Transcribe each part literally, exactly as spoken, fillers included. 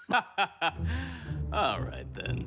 All right, then.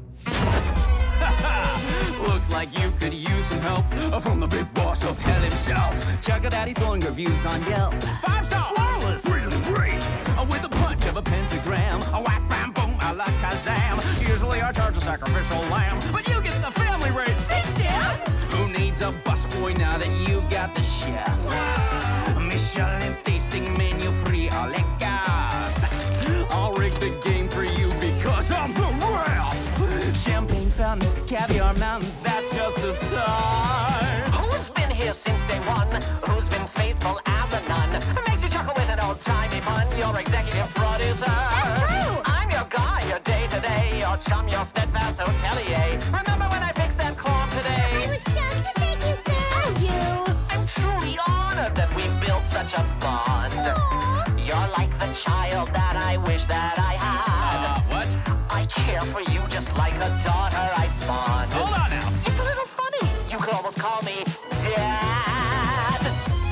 Looks like you could use some help from the big boss of hell himself. Check out Daddy's glowing reviews on Yelp. Five stars! Flawless! Really great! Uh, With the punch of a pentagram. A whap, bam, boom, a la Kazam. Usually I charge a sacrificial lamb, but you get the family rate. Thanks, Dad! Who needs a busboy now that you've got the chef? Michelin tasting menu free a la carte. I'll rig the game for you because I'm the ref. Champagne fountains, caviar mountains, that's just a start. Who's been here since day one? Who's been faithful as a nun? Makes you chuckle with an old-timey pun. Your executive producer. That's true. I'm your guy, your day-to-day, your chum, your steadfast hotelier. Remember when I fixed that corn I today? was stunned. Thank you, sir. Oh, you. I'm truly honored that we built such a bond. Aw. You're like the child that I wish that I had. Uh, what? I care for you just like a daughter I spawned. Hold on now. It's a little funny. You could almost call me Dad.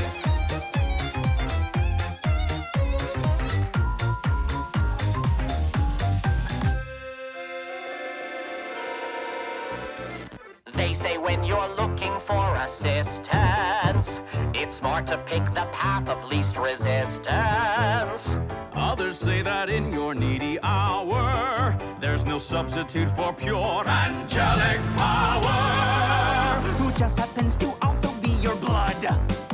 They say when you're looking for assistance, it's smart to pick the path of least resistance. Others say that in your needy hour, there's no substitute for pure angelic power. Who just happens to also be your blood.